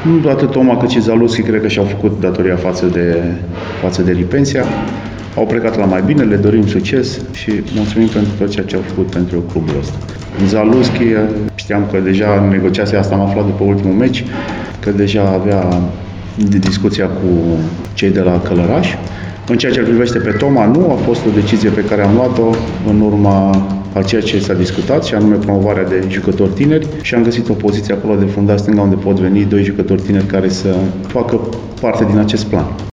Nu atât Toma cât și Zalewski cred că și-au făcut datoria față de Lipensia. Au plecat la mai bine, le dorim succes și mulțumim pentru tot ceea ce au făcut pentru clubul ăsta. Zalewski, știam că deja în negociația asta am aflat după ultimul meci, că deja avea discuția cu cei de la Călăraș. În ceea ce îl privește pe Toma, nu a fost o decizie pe care am luat-o în urma a ceea ce s-a discutat, și anume promovarea de jucători tineri, și am găsit o poziție acolo de fundaș stânga unde pot veni doi jucători tineri care să facă parte din acest plan.